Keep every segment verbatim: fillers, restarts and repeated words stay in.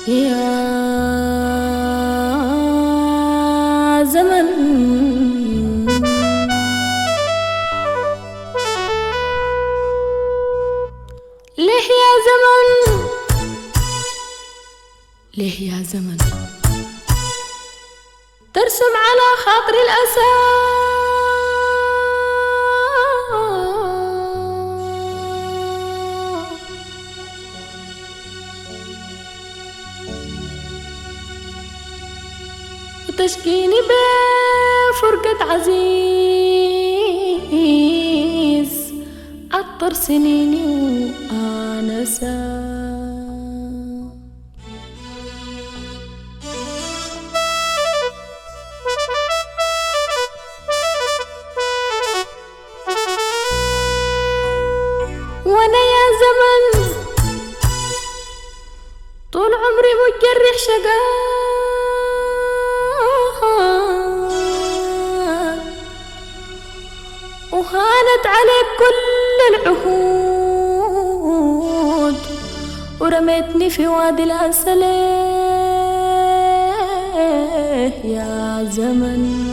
يا زمن ليه يا زمن، ليه يا زمن ترسم على خاطر الأسى وتشكيني بفرقة عزيز عطر سنيني وآنسا. وانا يا زمن طول عمري متجرح شقاء وهانت عليك كل العهود ورميتني في وادي الأسى. ليه يا زمن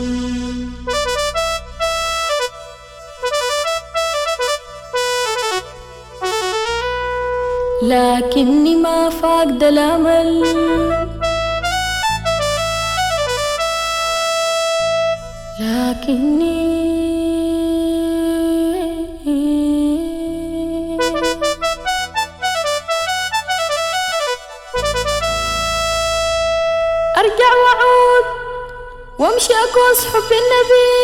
لكني ما فاقد الأمل، لكني أرجع وأعود وأمشي أكوس حب النبي.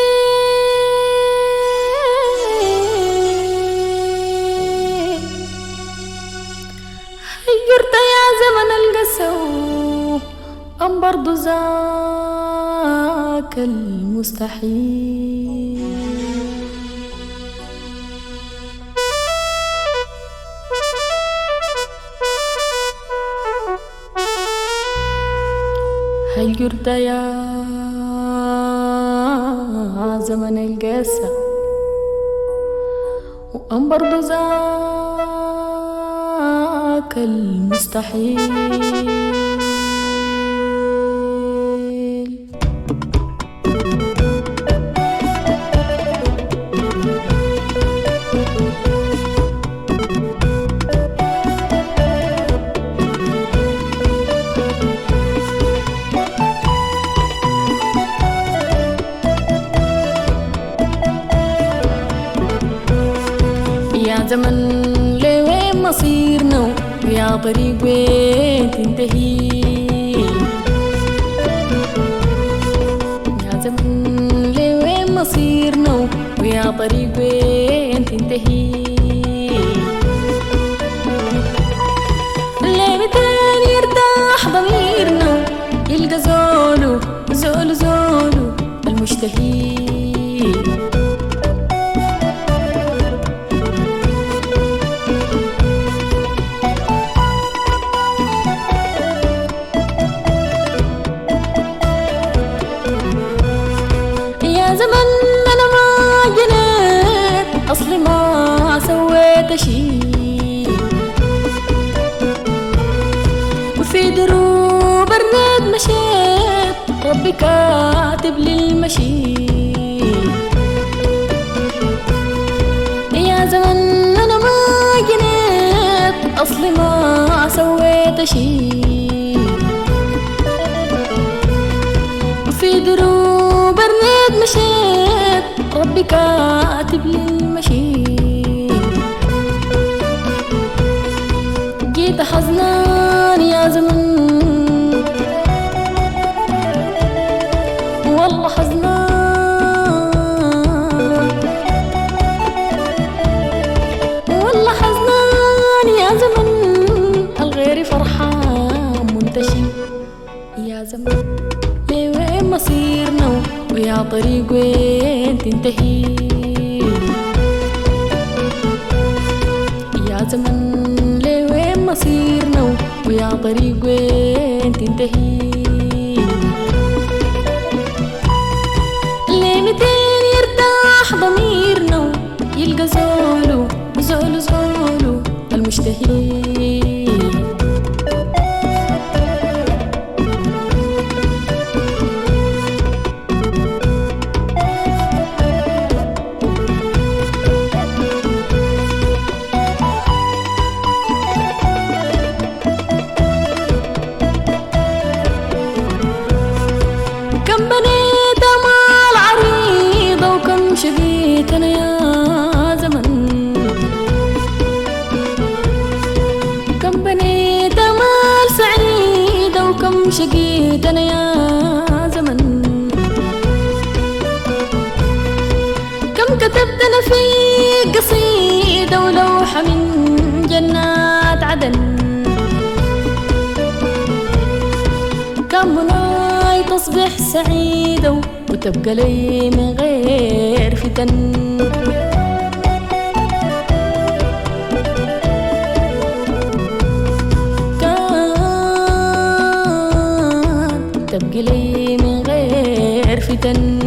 حيرت يا زمن القسى أم برضو ذاك المستحيل. حيرت يا زمن القسى وأم برضو ذاك المستحيل. يا زمن لوين مصيرنا ويا طريق وين تنتهي. يا زمن لوين مصيرنا ويا طريق وين تنتهي. ليه متين يرتاح ضميرنا يلقى زولو زولو زولو المشتهي. يا زمن أنا ما جنيت أصلي ما سويت شي، وفي دروب الرد مشيت ربي كاتب لي المشي. يا زمن أنا ما جنيت أصلي ما سويت شي، وفي دروب الرد مشيت ربي كاتب لي المشي. جيت حزنان يا زمن والله حزنان، والله حزنان يا زمن الغير فرحان منتشي. يا زمن لوين مصيرنا ويا طريق وين تنتهي. يا زمن لوين مصيرنا ويا طريق وين تنتهي. ليه متين يرتاح ضميرنا يلقى زولو زولو زولو المشتهي. كم بنيت امال عريضة وكم شقيت انا يا زمن، كم بنيت امال سعيدة وكم شقيت انا يا زمن، كم كتبت انا في قصيدة ولوحة من جنات عدن، كم مناي تصبح سعيدة وتبقى لي من غير فتن، كان تبقى لي من غير فتن.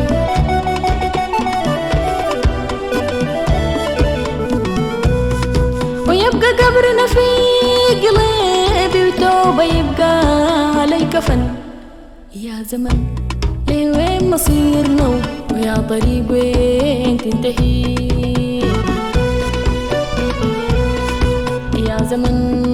ويبقى قبرنا في قلبي وتوبة يبقى علي كفن، يا زمن ليه وين مصيرنا ويا طريق وين تنتهي، يا زمن